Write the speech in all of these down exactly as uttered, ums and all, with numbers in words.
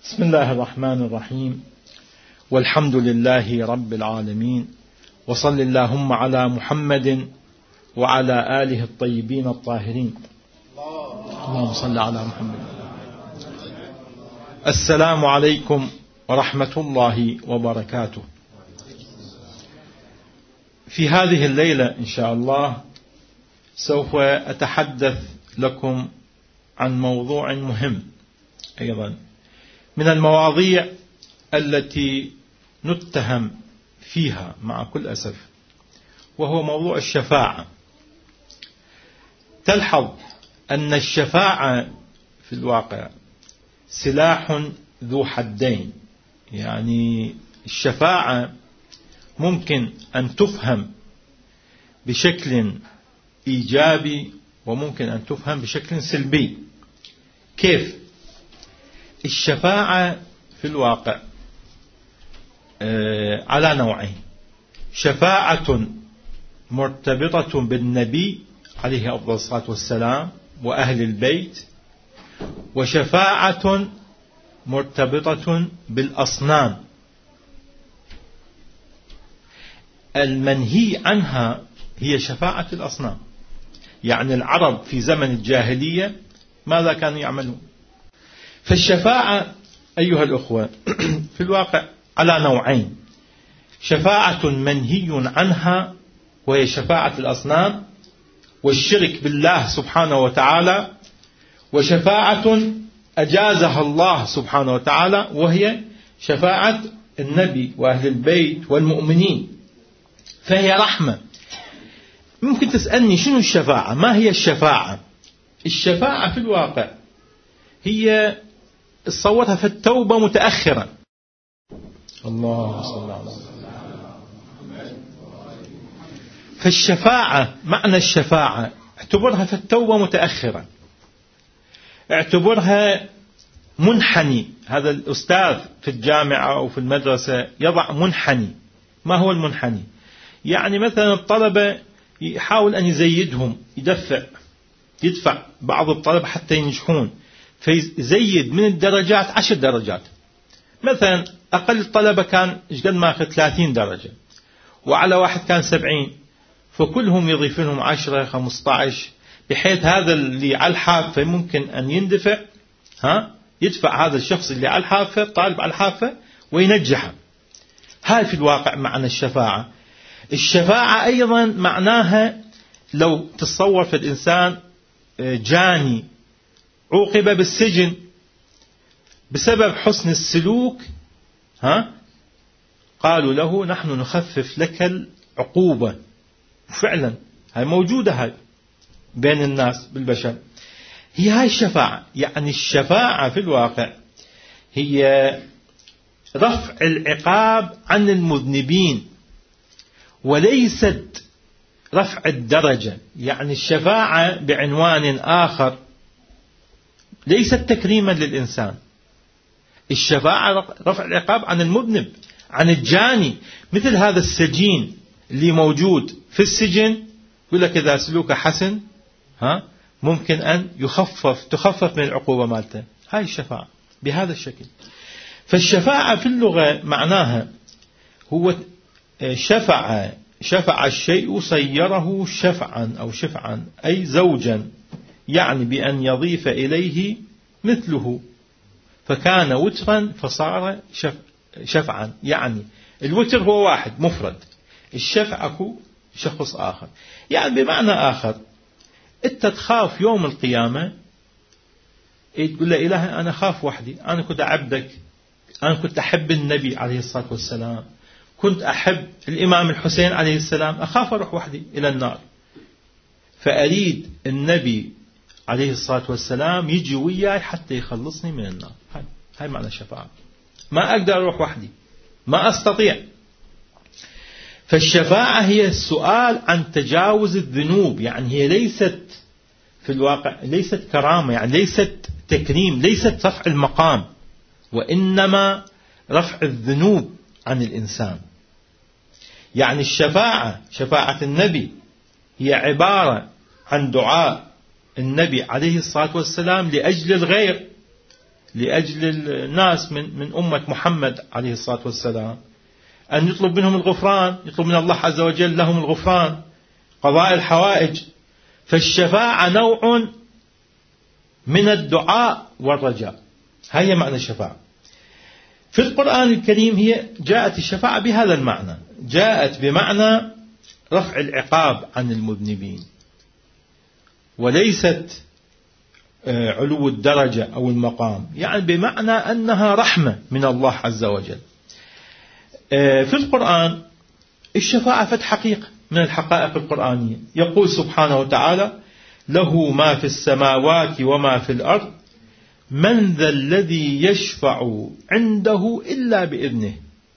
بسم الله الرحمن الرحيم، والحمد لله رب العالمين، وصل اللهم على محمد وعلى آله الطيبين الطاهرين. اللهم صل على محمد. السلام عليكم ورحمة الله وبركاته. في هذه الليلة إن شاء الله سوف أتحدث لكم عن موضوع مهم أيضا من المواضيع التي نتهم فيها مع كل أسف، وهو موضوع الشفاعة. تلحظ أن الشفاعة في الواقع سلاح ذو حدين، يعني الشفاعة ممكن أن تفهم بشكل إيجابي وممكن أن تفهم بشكل سلبي. كيف؟ الشفاعة في الواقع على نوعين: شفاعة مرتبطة بالنبي عليه أفضل الصلاة والسلام وأهل البيت، وشفاعة مرتبطة بالأصنام. المنهي عنها هي شفاعة الأصنام. يعني العرب في زمن الجاهلية ماذا كانوا يعملون؟ فالشفاعة أيها الأخوة في الواقع على نوعين: شفاعة منهي عنها وهي شفاعة الأصنام والشرك بالله سبحانه وتعالى، وشفاعة أجازها الله سبحانه وتعالى وهي شفاعة النبي وأهل البيت والمؤمنين، فهي رحمة. ممكن تسألني شنو الشفاعة؟ ما هي الشفاعة؟ الشفاعة في الواقع هي تصورها في التوبة متأخرا. الله صلى الله عليه وسلم. فالشفاعة، معنى الشفاعة اعتبرها في التوبة متأخرا، اعتبرها منحني. هذا الأستاذ في الجامعة أو في المدرسة يضع منحني. ما هو المنحني؟ يعني مثلا الطلبة يحاول أن يزيدهم، يدفع يدفع بعض الطلبة حتى ينجحون، فيزيد من الدرجات عشر درجات. مثلا أقل الطلبة كان قد ما أخذ ثلاثين درجة، وعلى واحد كان سبعين، فكلهم يضيف لهم عشرة خمسة عشر، بحيث هذا اللي على الحافة ممكن أن يندفع، ها يدفع هذا الشخص اللي على الحافة، طالب على الحافة، وينجحه. هاي في الواقع معنى الشفاعة. الشفاعة أيضا معناها لو تصور في الإنسان جاني عوقب بالسجن بسبب حسن السلوك، ها قالوا له نحن نخفف لك العقوبة. فعلا هاي موجودة هاي بين الناس بالبشر. هي هاي الشفاعة. يعني الشفاعة في الواقع هي رفع العقاب عن المذنبين وليست رفع الدرجة. يعني الشفاعة بعنوان آخر ليست تكريما للإنسان. الشفاعة رفع العقاب عن المذنب، عن الجاني. مثل هذا السجين اللي موجود في السجن، يقول لك إذا سلوك حسن ها ممكن أن يخفف تخفف من العقوبة مالته. هاي الشفاعة بهذا الشكل. فالشفاعة في اللغة معناها هو شفع شفع الشيء صيره شفعا أو شفعا، أي زوجا، يعني بأن يضيف إليه مثله، فكان وترا فصار شف شفعا. يعني الوتر هو واحد مفرد، الشفع أكو شخص آخر. يعني بمعنى آخر أنت تخاف يوم القيامة، تقول له إلهي أنا خاف وحدي، أنا كنت أعبدك، أنا كنت أحب النبي عليه الصلاة والسلام، كنت أحب الإمام الحسين عليه السلام، أخاف أروح وحدي إلى النار، فأريد النبي عليه الصلاة والسلام يجي وياي حتى يخلصني من النار. هاي, هاي معنى الشفاعة. ما أقدر أروح وحدي، ما أستطيع. فالشفاعة هي السؤال عن تجاوز الذنوب. يعني هي ليست في الواقع ليست كرامة، يعني ليست تكريم، ليست رفع المقام، وإنما رفع الذنوب عن الإنسان. يعني الشفاعة، شفاعة النبي، هي عبارة عن دعاء النبي عليه الصلاة والسلام لأجل الغير، لأجل الناس من من أمة محمد عليه الصلاة والسلام، أن يطلب منهم الغفران، يطلب من الله عز وجل لهم الغفران، قضاء الحوائج. فالشفاعة نوع من الدعاء والرجاء، هي معنى الشفاعة. في القرآن الكريم هي جاءت الشفاعة بهذا المعنى، جاءت بمعنى رفع العقاب عن المذنبين، وليست علو الدرجة أو المقام، يعني بمعنى أنها رحمة من الله عز وجل. في القرآن الشفاعة فت حقيقة من الحقائق القرآنية. يقول سبحانه وتعالى: له ما في السماوات وما في الأرض من ذا الذي يشفع عنده إلا بإذنه.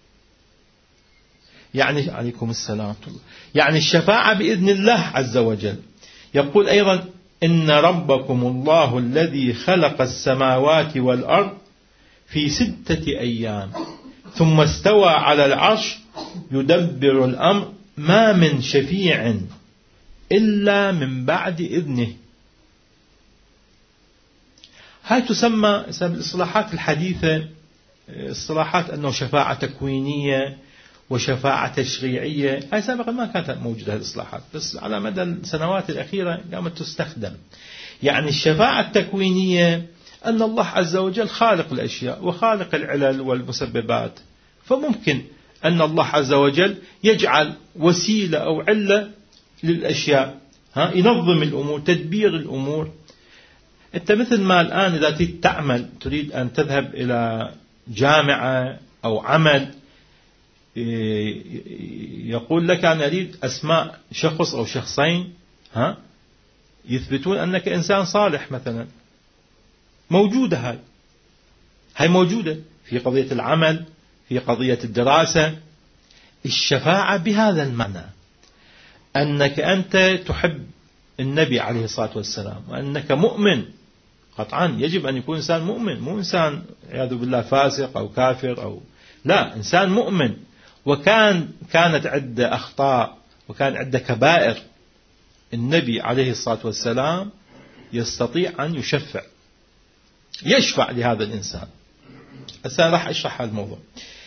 يعني عليكم السلام، يعني الشفاعة بإذن الله عز وجل. يقول أيضا: إن ربكم الله الذي خلق السماوات والأرض في ستة أيام ثم استوى على العرش يدبر الأمر ما من شفيع إلا من بعد إذنه. هاي تسمى بالإصطلاحات الحديثة اصطلاحات أنه شفاعة تكوينية وشفاعة تشريعية. هاي سابقا ما كانت موجودة هذه الإصطلاحات، بس على مدى السنوات الأخيرة قامت تستخدم. يعني الشفاعة التكوينية أن الله عز وجل خالق الأشياء وخالق العلل والمسببات، فممكن أن الله عز وجل يجعل وسيلة أو علة للأشياء، ها ينظم الأمور، تدبير الأمور. أنت مثل ما الآن إذا تريد تعمل، تريد أن تذهب إلى جامعة أو عمل، يقول لك أنا أريد أسماء شخص أو شخصين ها يثبتون أنك إنسان صالح مثلا. موجودة هاي هاي موجودة في قضية العمل، في قضية الدراسة. الشفاعة بهذا المعنى أنك أنت تحب النبي عليه الصلاة والسلام وأنك مؤمن. قطعا يجب أن يكون إنسان مؤمن، مو إنسان عياذ بالله فاسق أو كافر أو لا، إنسان مؤمن. وكان كانت عدة أخطاء وكان عدة كبائر، النبي عليه الصلاة والسلام يستطيع أن يشفع يشفع لهذا الإنسان. أنا راح أشرح هذا الموضوع.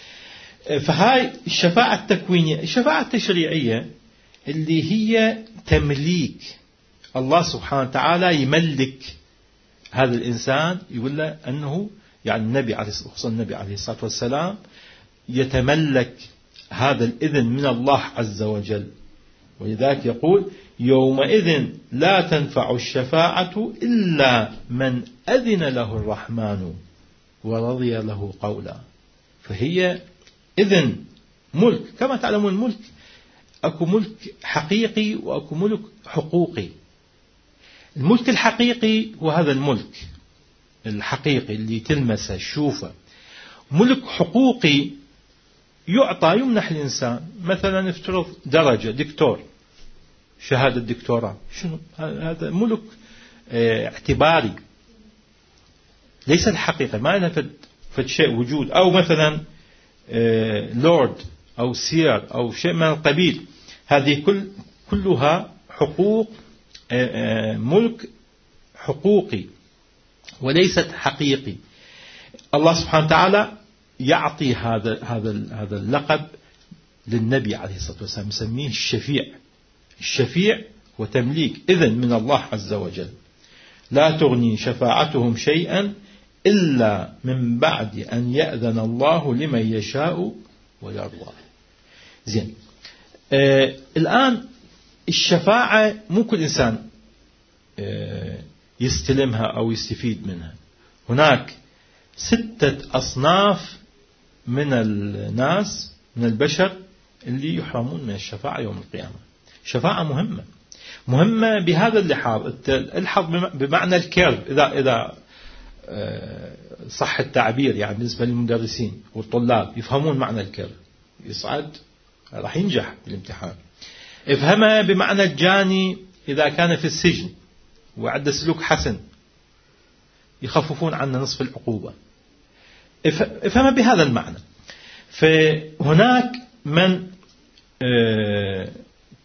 فهاي الشفاعة التكوينية. الشفاعة التشريعية اللي هي تمليك، الله سبحانه وتعالى يملك هذا الإنسان، يقول له أنه يعني النبي عليه خصوصا النبي عليه الصلاة والسلام يتملك هذا الإذن من الله عز وجل. ولذلك يقول: يومئذ لا تنفع الشفاعة إلا من أذن له الرحمن ورضي له قولا. فهي إذن ملك. كما تعلمون الملك أكو ملك حقيقي وأكو ملك حقوقي. الملك الحقيقي وهذا الملك الحقيقي اللي تلمسه تشوفه. ملك حقوقي يعطى يمنح الإنسان، مثلا افترض درجة دكتور، شهادة دكتوراه، شنو هذا؟ ملك اه اعتباري، ليس الحقيقة، ما لها فد شيء وجود. أو مثلا اه لورد أو سير أو شيء من القبيل. هذه كل كلها حقوق، اه اه ملك حقوقي وليست حقيقي. الله سبحانه وتعالى يعطي هذا هذا هذا اللقب للنبي عليه الصلاة والسلام، يسميه الشفيع. الشفيع وتمليك إذن من الله عز وجل. لا تغني شفاعتهم شيئا إلا من بعد أن يأذن الله لمن يشاء ويرضى. زين. آه الآن الشفاعة مو كل إنسان آه يستلمها أو يستفيد منها. هناك ستة أصناف من الناس من البشر اللي يحرمون من الشفاعة يوم القيامة. شفاعة مهمة مهمة بهذا اللحاظ. الحظ بمعنى الكيرف، إذا إذا صح التعبير، يعني بالنسبة للمدرسين والطلاب يفهمون معنى الكيرف، يصعد راح ينجح بالامتحان. افهمها بمعنى الجاني إذا كان في السجن وعنده سلوك حسن، يخففون عنه نصف العقوبة. افهمها بهذا المعنى. فهناك من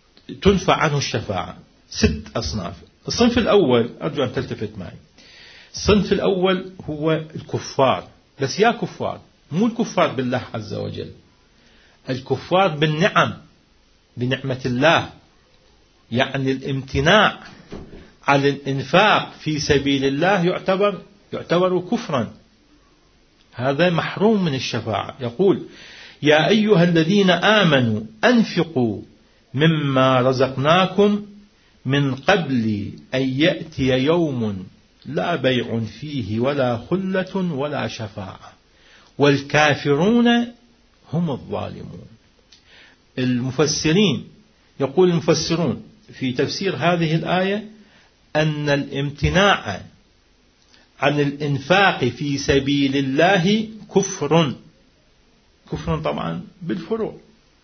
تنفع عنه الشفاعة ست أصناف. الصنف الأول أرجو أن تلتفت معي. الصنف الأول هو الكفار، بس يا كفار، مو الكفار بالله عز وجل، الكفار بالنعم، بنعمة الله، يعني الامتناع عن الإنفاق في سبيل الله يعتبر يعتبر كفرا، هذا محروم من الشفاعة. يقول يا أيها الذين آمنوا أنفقوا مما رزقناكم من قبل أن يأتي يوم لا بيع فيه ولا خلة ولا شفاعة والكافرون هم الظالمون. المفسرين يقول المفسرون في تفسير هذه الآية أن الامتناع عن الإنفاق في سبيل الله كفر، كفر طبعا بالفروع،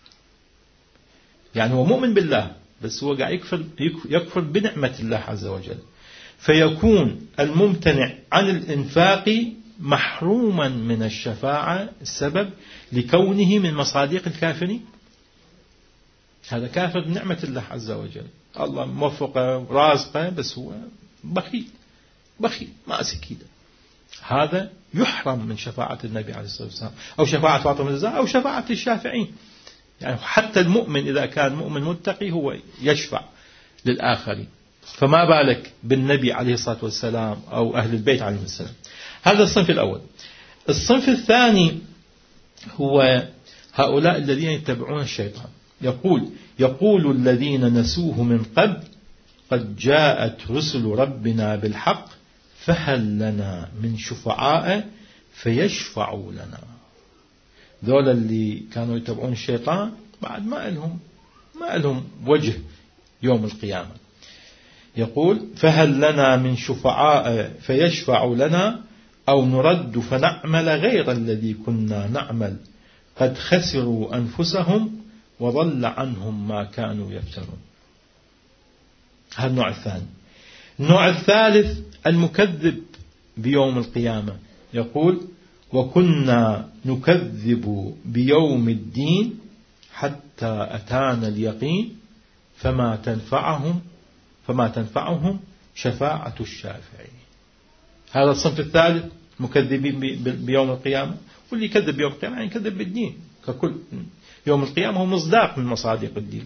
يعني هو مؤمن بالله بس هو قاعد يكفر, يكفر بنعمة الله عز وجل، فيكون الممتنع عن الإنفاق محروما من الشفاعة السبب لكونه من مصادق الكافرين. هذا كافر بنعمة الله عز وجل، الله موفقه رازقه بس هو بخيل بخيل ماسك كده، هذا يحرم من شفاعة النبي عليه الصلاة والسلام أو شفاعة فاطمة الزهراء أو شفاعة الشافعين. يعني حتى المؤمن إذا كان مؤمن متقي هو يشفع للآخرين، فما بالك بالنبي عليه الصلاة والسلام أو أهل البيت عليهم السلام. هذا الصنف الأول. الصنف الثاني هو هؤلاء الذين يتبعون الشيطان. يقول يقول الذين نسوه من قبل قد جاءت رسل ربنا بالحق فهل لنا من شفعاء فيشفعوا لنا. ذول اللي كانوا يتبعون الشيطان بعد ما لهم ما لهم وجه يوم القيامة. يقول فهل لنا من شفعاء فيشفعوا لنا أو نرد فنعمل غير الذي كنا نعمل قد خسروا أنفسهم وضل عنهم ما كانوا يفترون. هذا النوع الثاني. النوع الثالث المكذب بيوم القيامة. يقول وكنا نكذب بيوم الدين حتى أتانا اليقين فما تنفعهم فما تنفعهم شفاعة الشافعين. هذا الصنف الثالث مكذبين بيوم القيامة، واللي يكذب بيوم القيامة يعني يكذب بالدين ككل. يوم القيامة هو مصداق من مصادق الدين.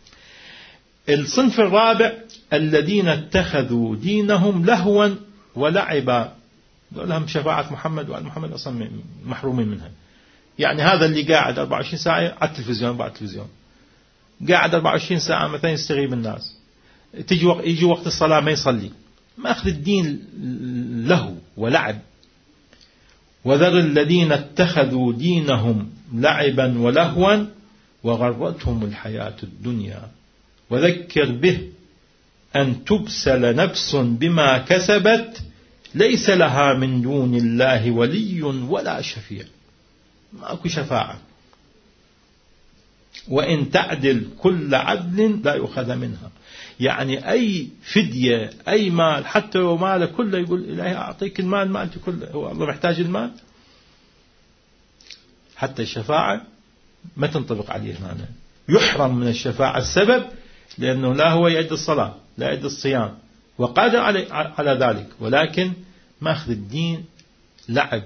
الصنف الرابع الذين اتخذوا دينهم لهوا ولعبا، لهم شفاعة محمد وآل محمد أصلا محرومين منها. يعني هذا اللي قاعد أربعة وعشرين ساعة على التلفزيون بعد التلفزيون، قاعد أربعة وعشرين ساعة مثلا يستغيب الناس، تيجي وقت يجي وقت الصلاة ما يصلي، ما أخذ الدين له ولعب. وذر الذين اتخذوا دينهم لعبا ولهوا وغرتهم الحياة الدنيا وذكر به أن تبسل نفس بما كسبت ليس لها من دون الله ولي ولا شفيع. ما أكو شفاعة، وإن تعدل كل عدل لا يؤخذ منها. يعني أي فدية أي مال حتى لو ماله كله يقول إلهي أعطيك المال مالتي كله، هو الله محتاج المال. حتى الشفاعة ما تنطبق عليه هنا، يحرم من الشفاعة السبب لأنه لا هو يؤدي الصلاة لا يؤدي الصيام وقادر على على ذلك، ولكن ما أخذ الدين لعب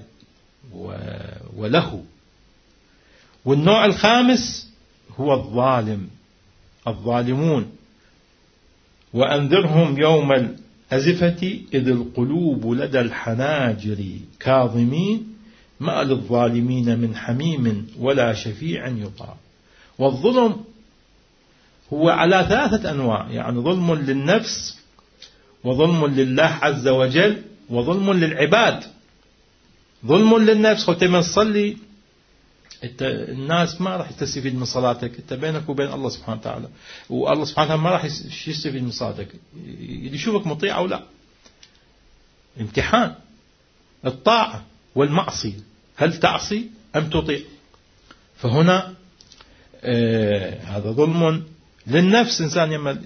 وله. والنوع الخامس هو الظالم، الظالمون. وأنذرهم يوم الأزفة إذ القلوب لدى الحناجر كاظمين ما للظالمين من حميم ولا شفيع يطاع. والظلم هو على ثلاثة أنواع، يعني ظلم للنفس وظلم لله عز وجل وظلم للعباد. ظلم للنفس، قلت من تصلي الناس ما راح تستفيد من صلاتك، انت بينك وبين الله سبحانه وتعالى، والله سبحانه وتعالى ما راح يستفيد من صلاتك، يشوفك مطيع أو لا. امتحان الطاعة والمعصية، هل تعصي أم تطيع؟ فهنا آه هذا ظلم للنفس. إنسان يما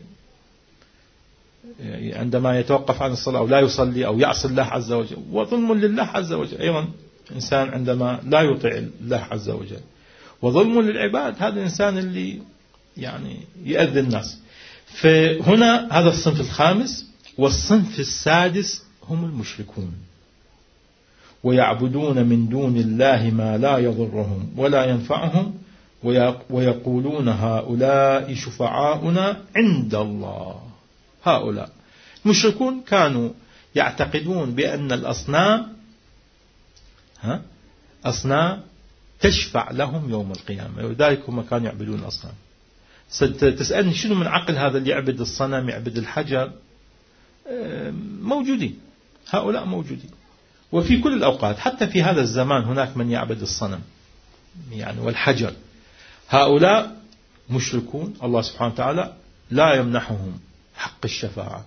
عندما يتوقف عن الصلاة أو لا يصلي أو يعصي الله عز وجل، وظلم لله عز وجل أيضا إنسان عندما لا يطيع الله عز وجل. وظلم للعباد هذا الإنسان اللي يعني يؤذي الناس. فهنا هذا الصنف الخامس. والصنف السادس هم المشركون، ويعبدون من دون الله ما لا يضرهم ولا ينفعهم ويقولون هؤلاء شفعاؤنا عند الله. هؤلاء المشركون كانوا يعتقدون بأن الأصنام ها أصنام تشفع لهم يوم القيامة، ولذلك هم كانوا يعبدون الأصنام. تسألني شنو من عقل هذا اللي يعبد الصنم يعبد الحجر؟ موجودين، هؤلاء موجودين، وفي كل الأوقات، حتى في هذا الزمان هناك من يعبد الصنم يعني والحجر. هؤلاء مشركون، الله سبحانه وتعالى لا يمنحهم حق الشفاعة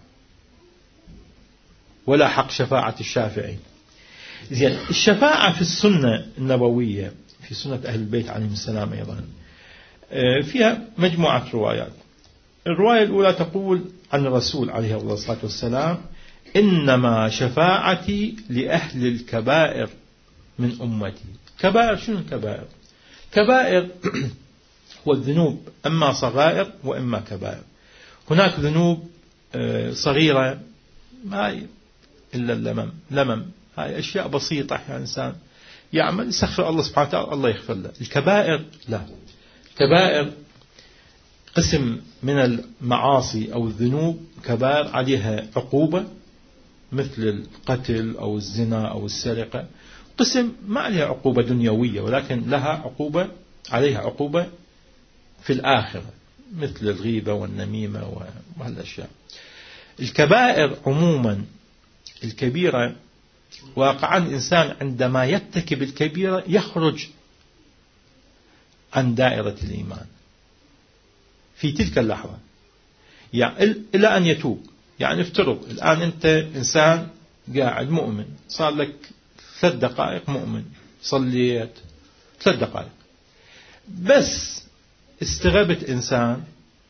ولا حق شفاعة الشافعين. زين، الشفاعة في السنة النبوية في سنة أهل البيت عليهم السلام أيضا فيها مجموعة روايات. الرواية الأولى تقول عن الرسول عليه الصلاة والسلام: إنما شفاعتي لأهل الكبائر من أمتي. كبائر، شنو الكبائر؟ كبائر هو الذنوب، أما صغائر وإما كبائر. هناك ذنوب صغيرة ما إلا اللمم، لمم، هاي أشياء بسيطة يعني إنسان يعمل يستغفر الله سبحانه وتعالى الله يغفر له. الكبائر لا، كبائر قسم من المعاصي أو الذنوب كبائر عليها عقوبة مثل القتل أو الزنا أو السرقة، قسم ما عليها عقوبة دنيوية ولكن لها عقوبة، عليها عقوبة في الآخرة مثل الغيبة والنميمة وهالأشياء. الكبائر عموما الكبيرة واقعا الإنسان عندما يرتكب الكبيرة يخرج عن دائرة الإيمان في تلك اللحظة، يعني إلى أن يتوب. يعني افترض الآن أنت إنسان قاعد مؤمن، صار لك ثلاث دقائق مؤمن، صليت ثلاث دقائق، بس استغبت إنسان،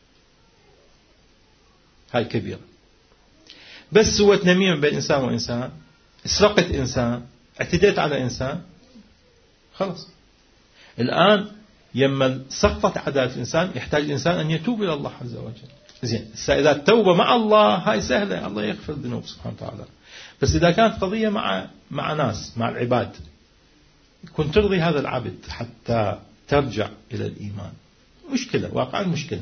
هاي كبيرة. بس سويت نميمة بين إنسان وإنسان، سرقت إنسان، اعتديت على إنسان، خلاص الآن يما سقطت عدالة الإنسان يحتاج الإنسان أن يتوب إلى الله عز وجل. زين، إذا التوبة مع الله هاي سهلة، الله يغفر الذنوب سبحانه وتعالى. بس إذا كانت قضية مع مع ناس، مع العباد، كنت ترضي هذا العبد حتى ترجع إلى الإيمان، مشكلة، واقعا مشكلة.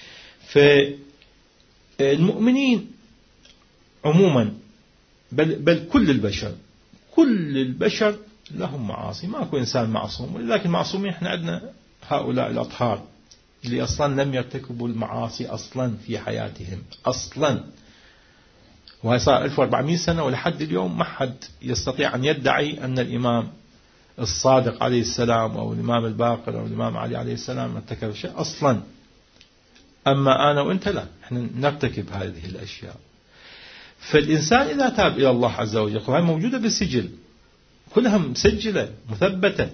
فالمؤمنين عموما بل, بل كل البشر كل البشر لهم معاصي، ماكو إنسان معصوم، ولذلك المعصومين احنا عندنا هؤلاء الأطهار اللي أصلا لم يرتكبوا المعاصي أصلا في حياتهم أصلا، وهي صار ألف وأربعمائة سنة ولحد اليوم ما حد يستطيع أن يدعي أن الإمام الصادق عليه السلام أو الإمام الباقر أو الإمام علي عليه السلام ارتكب شيء أصلا. أما أنا وإنت لا، احنا نرتكب هذه الأشياء. فالإنسان إذا تاب إلى الله عز وجل، وهي موجودة بالسجل كلها مسجلة مثبتة،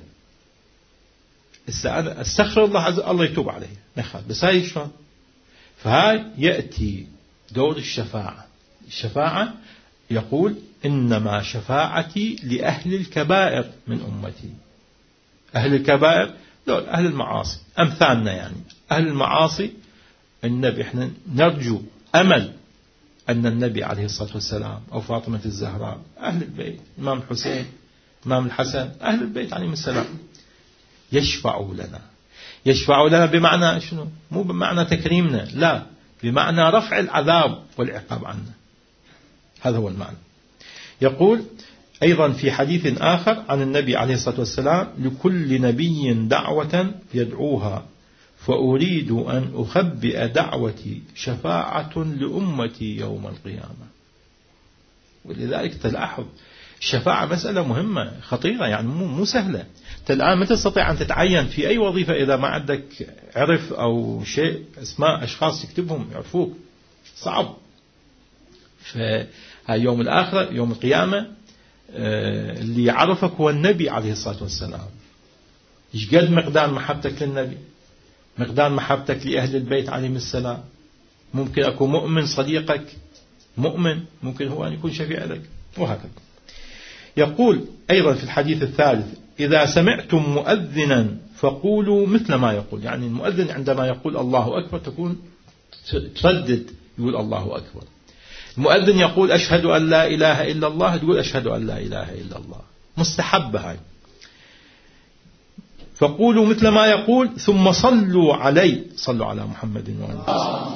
استغفر الله عز وجل الله يتوب عليه نخل. بس هاي شلون؟ فهاي يأتي دور الشفاعة. الشفاعة يقول إنما شفاعتي لأهل الكبائر من أمتي. أهل الكبائر دول أهل المعاصي أمثالنا، يعني أهل المعاصي النبي احنا نرجو أمل أن النبي عليه الصلاة والسلام أو فاطمة الزهراء أهل البيت، إمام الحسين، إمام الحسن، أهل البيت عليهم السلام يشفعوا لنا. يشفعوا لنا بمعنى شنو؟ مو بمعنى تكريمنا، لا، بمعنى رفع العذاب والعقاب عنا. هذا هو المعنى. يقول أيضا في حديث آخر عن النبي عليه الصلاة والسلام: لكل نبي دعوة يدعوها فأريد أن أخبئ دعوتي شفاعة لأمتي يوم القيامة. ولذلك تلاحظ الشفاعة مسألة مهمة خطيرة، يعني مو مو سهلة. الآن ما تستطيع أن تتعين في أي وظيفة إذا ما عندك عرف أو شيء أسماء أشخاص يكتبهم يعرفوك، صعب. فهاي يوم الآخرة يوم القيامة اللي يعرفك هو النبي عليه الصلاة والسلام. إيش قد مقدار محبتك للنبي، مقدار محبتك لأهل البيت عليهم السلام. ممكن أكون مؤمن صديقك مؤمن، ممكن هو أن يكون شفيع لك، وهكذا. يقول أيضا في الحديث الثالث: إذا سمعتم مؤذنا فقولوا مثل ما يقول. يعني المؤذن عندما يقول الله أكبر تكون تردد يقول الله أكبر. المؤذن يقول أشهد أن لا إله إلا الله، تقول أشهد أن لا إله إلا الله، مستحبة هاي. فقولوا مثل ما يقول ثم صلوا علي، صلوا على محمد وآله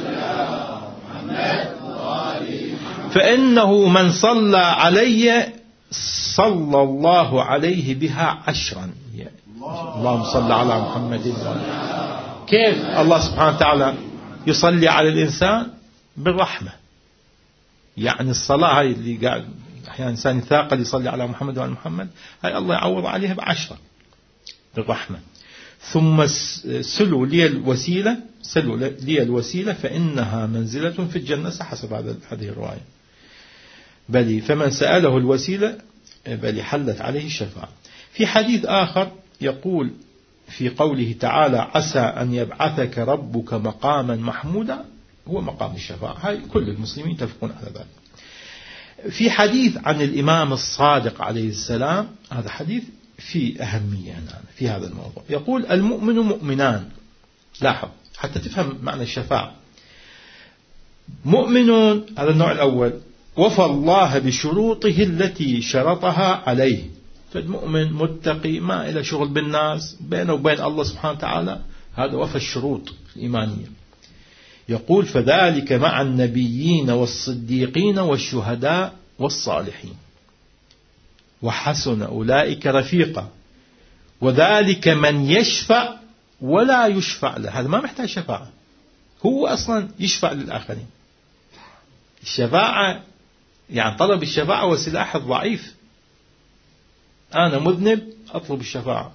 فإنه من صلى علي صلى الله عليه بها عشرا. اللهم صل على محمد وآله. كيف الله سبحانه وتعالى يصلي على الإنسان؟ بالرحمة. يعني الصلاة هاي اللي قاعد أحيانا إنسان ثاقل يصلي على محمد وعلى محمد، هاي الله يعوض عليها بعشرة بالرحمة. ثم سلوا لي الوسيلة، سلوا لي الوسيلة فإنها منزلة في الجنة، حسب هذه الرواية. بل فمن سأله الوسيلة بل حلت عليه الشفاعة. في حديث آخر يقول في قوله تعالى عسى أن يبعثك ربك مقاما محمودا، هو مقام الشفاعة. هاي كل المسلمين يتفقون على ذلك. في حديث عن الإمام الصادق عليه السلام، هذا حديث في أهمية هنا في هذا الموضوع، يقول المؤمن مؤمنان. لاحظ حتى تفهم معنى الشفاعة. مؤمنون هذا النوع الأول، وفى الله بشروطه التي شرطها عليه. فالمؤمن متقي ما إلى شغل بالناس، بينه وبين الله سبحانه وتعالى، هذا وفى الشروط الإيمانية. يقول فذلك مع النبيين والصديقين والشهداء والصالحين وحسن أولئك رفيقا، وذلك من يشفع ولا يشفع له. هذا ما محتاج شفاعة، هو أصلا يشفع للآخرين. الشفاعة يعني طلب الشفاعة هو سلاح الضعيف. أنا مذنب أطلب الشفاعة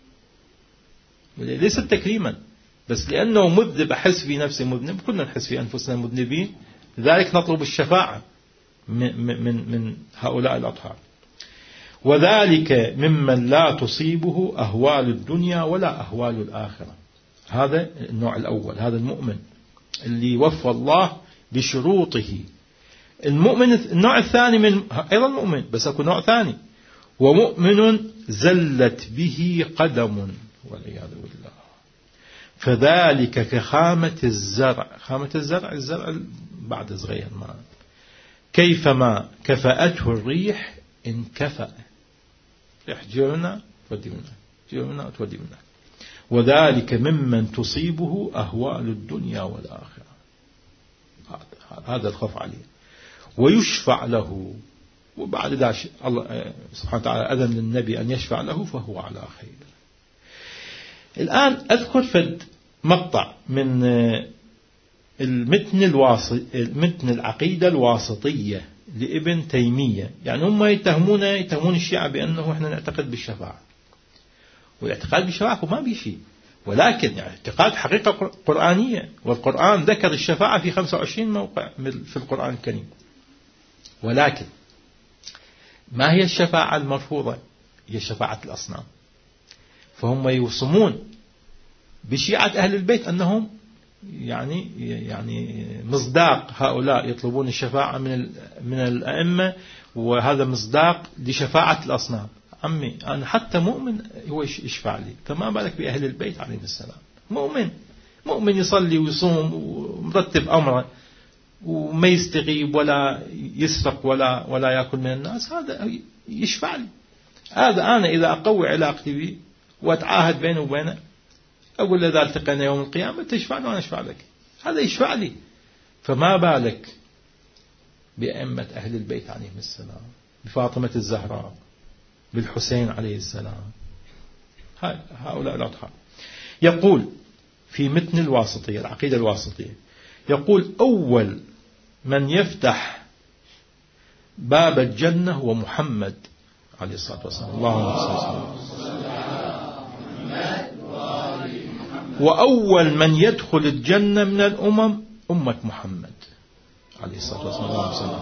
ليس تكريما، بس لأنه مذنب أحس في نفسي مذنب، كلنا نحس في أنفسنا مذنبين، لذلك نطلب الشفاعة من, من, من هؤلاء الأطهار. وذلك ممن لا تصيبه أهوال الدنيا ولا أهوال الآخرة. هذا النوع الأول، هذا المؤمن اللي وفى الله بشروطه. المؤمن النوع الثاني من أيضا مؤمن، بس أكو نوع ثاني، ومؤمن زلت به قدم والعياذ بالله، فذلك كخامة الزرع. خامة الزرع الزرع بعد صغير ما كيفما كفأته الريح انكفأ. ريح جيرنا تودي منها، جيرنا تودي منها. وذلك ممن تصيبه أهوال الدنيا والآخرة. هذا الخوف عليه ويشفع له. وبعد ذلك الله سبحانه وتعالى أذن للنبي أن يشفع له فهو على خير. الآن أذكر فد مقطع من المتن الواسط، المتن العقيدة الواسطية لابن تيمية. يعني هم يتهمون يتهمون الشيعة بأنه إحنا نعتقد بالشفاعة، والاعتقاد بالشفاعة ما بيشي، ولكن يعني اعتقاد حقيقة قرآنية، والقرآن ذكر الشفاعة في خمسة وعشرين موقع في القرآن الكريم. ولكن ما هي الشفاعة المرفوضة؟ هي شفاعة الأصنام. فهم يوصمون بشيعة أهل البيت أنهم يعني يعني مصداق، هؤلاء يطلبون الشفاعة من من الأئمة، وهذا مصداق لشفاعة الأصنام. عمي أنا حتى مؤمن هو يشفع لي، فما بالك بأهل البيت عليهم السلام. مؤمن مؤمن يصلي ويصوم ومرتب أمره وما يستغيب ولا يسرق ولا ولا يأكل من الناس، هذا يشفع لي. هذا أنا إذا أقوي علاقتي به وأتعاهد بينه وبينه، أقول له إذا التقينا يوم القيامة تشفع لي وأنا أشفع لك، هذا يشفع لي. فما بالك بأئمة أهل البيت عليهم السلام، بفاطمة الزهراء، بالحسين عليه السلام، هؤلاء الأطهار. يقول في متن الواسطية العقيدة الواسطية، يقول أول من يفتح باب الجنة هو محمد عليه الصلاة والسلام. اللهم صل وسلم. وأول من يدخل الجنة من الأمم أمة محمد عليه الصلاة والسلام. اللهم صل.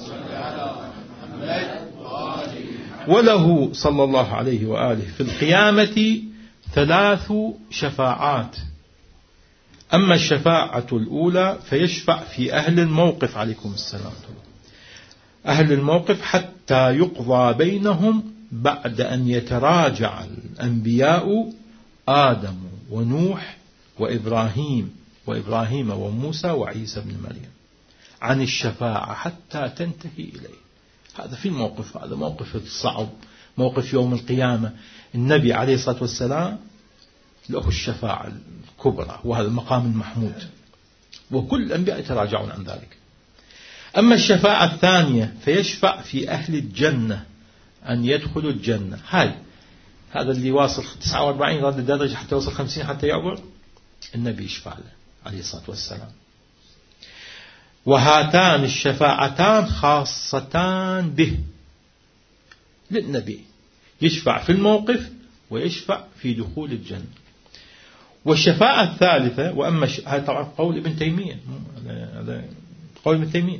وله صلى الله عليه وآله في القيامة ثلاث شفاعات. أما الشفاعة الأولى فيشفع في أهل الموقف عليكم السلام، أهل الموقف حتى يقضى بينهم بعد أن يتراجع الأنبياء آدم ونوح وإبراهيم وإبراهيم وموسى وعيسى بن مريم. عن الشفاعة حتى تنتهي إليه. هذا في الموقف، هذا موقف صعب، موقف يوم القيامة. النبي عليه الصلاة والسلام له الشفاعة الكبرى وهذا المقام المحمود، وكل الأنبياء يتراجعون عن ذلك. أما الشفاعة الثانية فيشفع في أهل الجنة أن يدخلوا الجنة. هاي هذا اللي واصل تسعة وأربعين رد درجة حتى يوصل خمسين حتى يعبر، النبي يشفع له عليه الصلاة والسلام. وهاتان الشفاعتان خاصتان به، للنبي يشفع في الموقف ويشفع في دخول الجنة. والشفاعة الثالثة، وأما ش... هذا طبعا قول ابن تيمية، هذا قول ابن تيمية.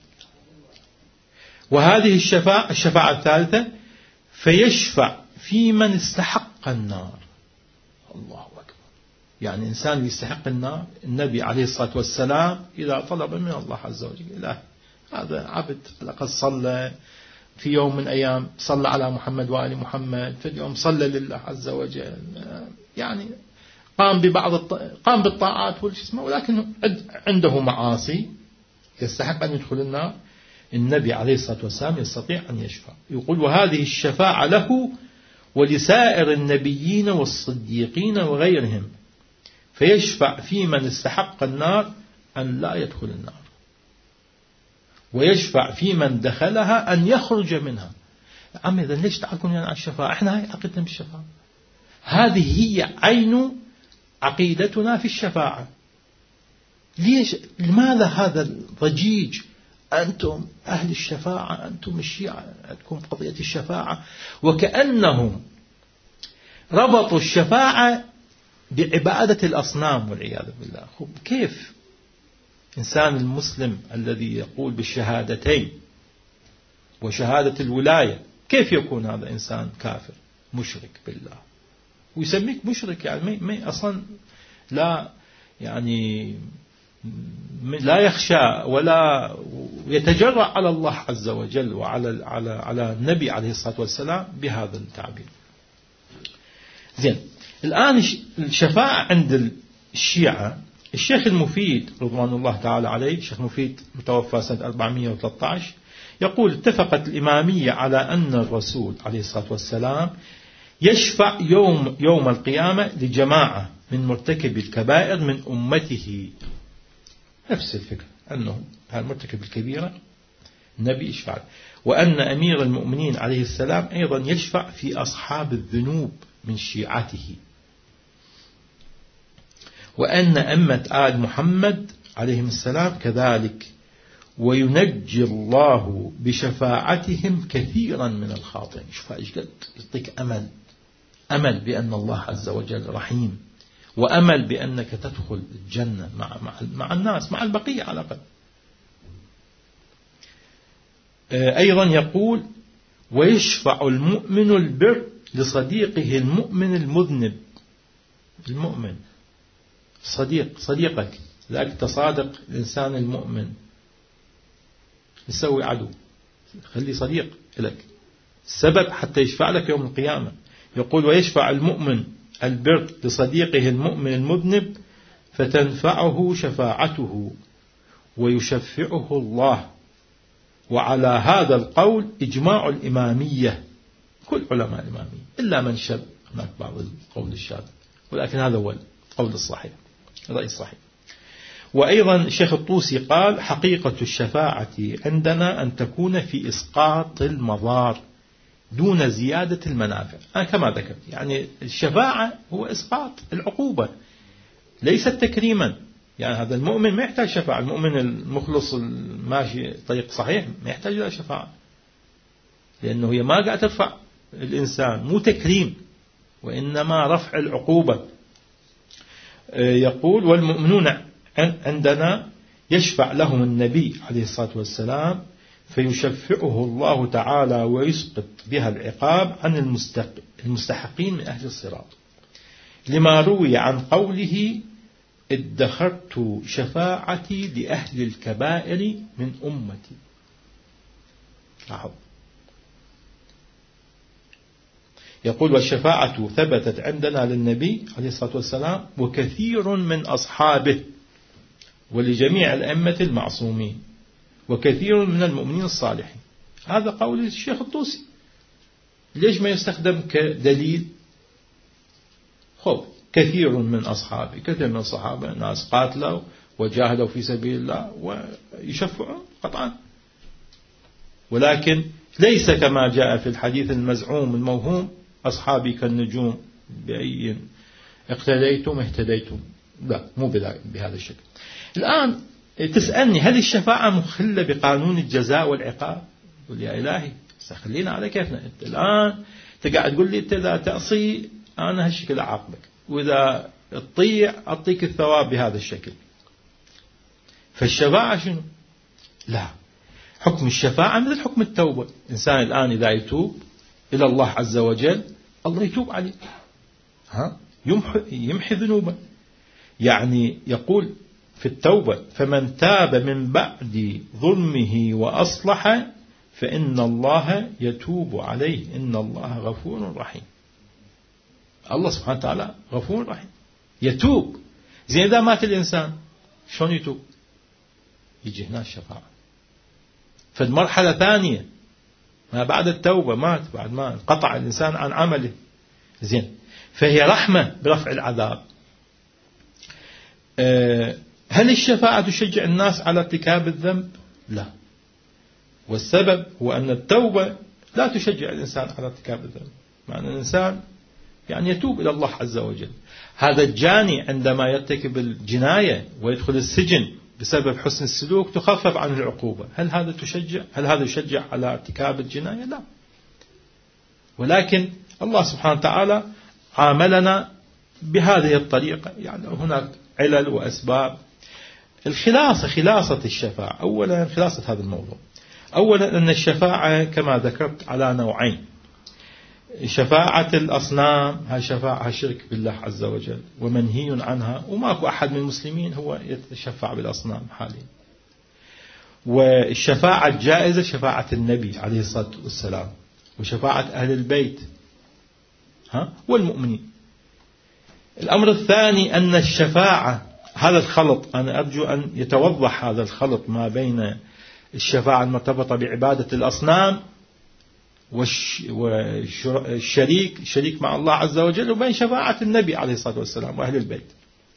وهذه الشفاعة الشفاعة الثالثة فيشفع في من استحق النار. الله أكبر. يعني إنسان يستحق النار، النبي عليه الصلاة والسلام إذا طلب من الله عز وجل، إله هذا عبد لقد صلى في يوم من أيام، صلى على محمد وآل محمد، في اليوم صلى لله عز وجل، يعني قام ببعض الط... قام بالطاعات والجسم، ولكن عنده معاصي يستحق أن يدخل النار، النبي عليه الصلاة والسلام يستطيع أن يشفع. يقول وهذه الشفاعة له ولسائر النبيين والصديقين وغيرهم، فيشفع في من استحق النار أن لا يدخل النار، ويشفع في من دخلها أن يخرج منها. عم إذا ليش تعلقون يعني على الشفاعة؟ إحنا هاي عقيدتنا بالشفاعة، هذه هي عين عقيدتنا في الشفاعة. ليش؟ لماذا هذا الضجيج؟ أنتم أهل الشفاعة، أنتم الشيعة عندكم قضية الشفاعة، وكأنهم ربطوا الشفاعة بعبادة الأصنام والعياذ بالله. كيف إنسان المسلم الذي يقول بالشهادتين وشهادة الولاية، كيف يكون هذا إنسان كافر مشرك بالله ويسميك مشرك؟ يعني ما أصلا لا يعني لا يخشى ولا يتجرأ على الله عز وجل وعلى على على النبي عليه الصلاة والسلام بهذا التعبير. زين، الآن الشفاعة عند الشيعة، الشيخ المفيد رضوان الله تعالى عليه، الشيخ المفيد متوفى سنة أربعمائة وثلاثة عشر، يقول اتفقت الإمامية على أن الرسول عليه الصلاة والسلام يشفع يوم يوم القيامة لجماعة من مرتكب الكبائر من أمته. نفس الفكرة، أنه المرتكب الكبيرة النبي يشفع، وأن أمير المؤمنين عليه السلام أيضا يشفع في أصحاب الذنوب من شيعته، وأن أمة آل محمد عليهم السلام كذلك، وينجي الله بشفاعتهم كثيرا من الخاطئين. شوف ايش قد يعطيك أمل، أمل بأن الله عز وجل رحيم، وأمل بأنك تدخل الجنة مع مع مع الناس، مع البقية على الأقل. أيضا يقول ويشفع المؤمن البر لصديقه المؤمن المذنب. المؤمن صديق، صديقك، ذاك تصادق الإنسان المؤمن، يسوي عدو، خليه صديق لك، سبب حتى يشفع لك يوم القيامة. يقول ويشفع المؤمن البر لصديقه المؤمن المذنب فتنفعه شفاعته ويشفعه الله. وعلى هذا القول إجماع الإمامية، كل علماء الإمامية إلا من شذ، هناك بعض القول الشاذ، ولكن هذا هو القول الصحيح، الرأي الصحيح. وأيضا الشيخ الطوسي قال حقيقة الشفاعة عندنا أن تكون في إسقاط المضار دون زيادة المنافع. أنا كما ذكرت يعني الشفاعة هو إسقاط العقوبة ليس تكريما. يعني هذا المؤمن ما يحتاج شفاعة، المؤمن المخلص الماشي طريق صحيح ما يحتاج إلى شفاعة، لأنه هي ما قاعد ترفع الإنسان، مو تكريم وإنما رفع العقوبة. يقول والمؤمنون عندنا يشفع لهم النبي عليه الصلاة والسلام فيشفعه الله تعالى ويسقط بها العقاب عن المستحقين من أهل الصراط، لما روي عن قوله ادخرت شفاعتي لأهل الكبائر من أمتي. لاحظ، يقول والشفاعة ثبتت عندنا للنبي عليه الصلاة والسلام وكثير من أصحابه ولجميع الأئمة المعصومين. وكثير من المؤمنين الصالحين. هذا قول الشيخ الطوسي. ليش ما يستخدم كدليل؟ خب كثير من أصحابي، كثير من الصحابة ناس قاتلوا وجاهدوا في سبيل الله ويشفعون قطعا، ولكن ليس كما جاء في الحديث المزعوم الموهوم أصحابي كالنجوم بأي اقتديتم اهتديتم. لا، مو بهذا الشكل. الآن تسألني هل الشفاعة مخلة بقانون الجزاء والعقاب؟ قل يا إلهي خلينا على كيفنا. أنت الآن تقعد تقول لي أنت إذا تعصي أنا هالشكل أعاقبك، وإذا تطيع أعطيك الثواب بهذا الشكل. فالشفاعة شنو؟ لا، حكم الشفاعة مثل حكم التوبة. إنسان الآن إذا يتوب إلى الله عز وجل الله يتوب عليه، ها يمحي, يمحي ذنوبه. يعني يقول في التوبة فمن تاب من بعد ظلمه وأصلح فإن الله يتوب عليه إن الله غفور رحيم. الله سبحانه وتعالى غفور رحيم يتوب. زين إذا مات الإنسان شلون يتوب؟ يجي هنا الشفاعة. فالمرحلة ثانية ما بعد التوبة، مات بعد ما انقطع الإنسان عن عمله. زين، فهي رحمة برفع العذاب. أه هل الشفاعة تشجع الناس على ارتكاب الذنب؟ لا، والسبب هو أن التوبة لا تشجع الإنسان على ارتكاب الذنب. معنى الإنسان يعني يتوب إلى الله عز وجل. هذا الجاني عندما يرتكب الجناية ويدخل السجن بسبب حسن السلوك تخفف عنه العقوبة. هل هذا تشجع؟ هل هذا يشجع على ارتكاب الجناية؟ لا. ولكن الله سبحانه وتعالى عاملنا بهذه الطريقة. يعني هناك علل وأسباب. الخلاصة، خلاصة الشفاعة، أولا خلاصة هذا الموضوع، أولا أن الشفاعة كما ذكرت على نوعين. شفاعة الأصنام هي شفاعة شرك بالله عز وجل ومنهي عنها، وماكو أحد من المسلمين هو يتشفع بالأصنام حاليا. والشفاعة الجائزة شفاعة النبي عليه الصلاة والسلام وشفاعة أهل البيت ها والمؤمنين. الأمر الثاني أن الشفاعة، هذا الخلط أنا أرجو أن يتوضح هذا الخلط ما بين الشفاعة المرتبطة بعبادة الأصنام والشريك الشريك مع الله عز وجل، وبين شفاعة النبي عليه الصلاة والسلام وأهل البيت،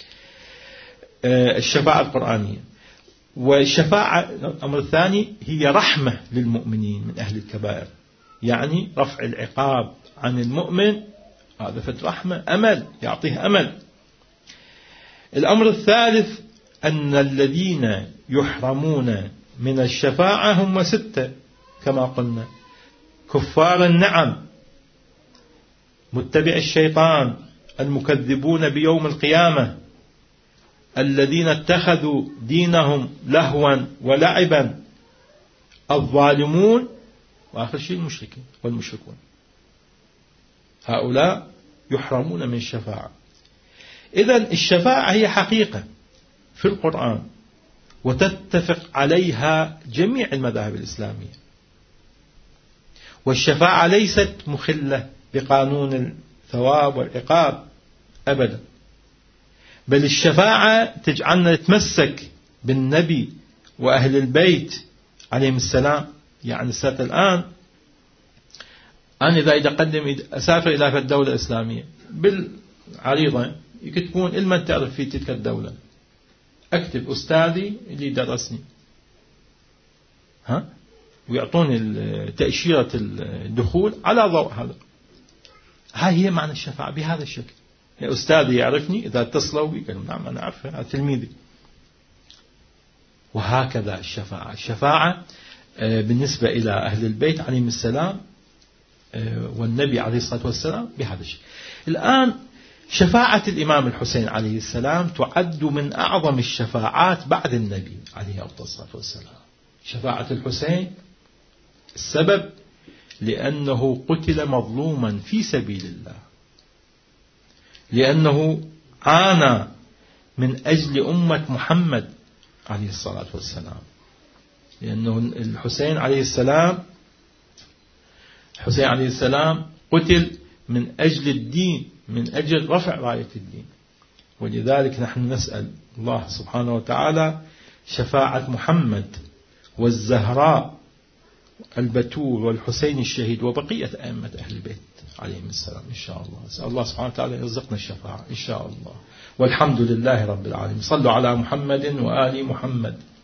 الشفاعة القرآنية. والشفاعة الأمر الثاني هي رحمة للمؤمنين من أهل الكبائر، يعني رفع العقاب عن المؤمن، هذا فت رحمة، أمل، يعطيه أمل. الأمر الثالث أن الذين يحرمون من الشفاعة هم ستة كما قلنا: كفار النعم، متبع الشيطان، المكذبون بيوم القيامة، الذين اتخذوا دينهم لهوا ولعبا، الظالمون، وآخر شيء المشركين والمشركون. هؤلاء يحرمون من الشفاعة. إذن الشفاعة هي حقيقة في القرآن وتتفق عليها جميع المذاهب الإسلامية. والشفاعة ليست مخلة بقانون الثواب والعقاب أبدا، بل الشفاعة تجعلنا نتمسك بالنبي وأهل البيت عليهم السلام. يعني السادة الآن أنا إذا أقدم أسافر إلى الدولة الإسلامية بالعريضة يكتبون إلمن تعرف في تلك الدولة، أكتب أستاذي اللي درسني، ها، ويعطوني تأشيرة الدخول على ضوء هذا. هاي هي معنى الشفاعة بهذا الشكل. يا أستاذي يعرفني، إذا اتصلوا بي قالوا نعم أنا أعرفه، هذا تلميذي. وهكذا الشفاعة. الشفاعة بالنسبة إلى أهل البيت عليهم السلام والنبي عليه الصلاة والسلام بهذا الشيء. الآن شفاعة الإمام الحسين عليه السلام تعد من أعظم الشفاعات بعد النبي عليه الصلاة والسلام. شفاعة الحسين السبب لأنه قتل مظلوما في سبيل الله، لأنه عانى من أجل أمة محمد عليه الصلاة والسلام، لأنه الحسين عليه السلام الحسين عليه السلام قتل من أجل الدين، من أجل رفع راية الدين. ولذلك نحن نسأل الله سبحانه وتعالى شفاعة محمد والزهراء البتول والحسين الشهيد وبقية أئمة أهل البيت عليهم السلام إن شاء الله. أسأل الله سبحانه وتعالى يرزقنا الشفاعة إن شاء الله. والحمد لله رب العالمين. صلوا على محمد وآل محمد.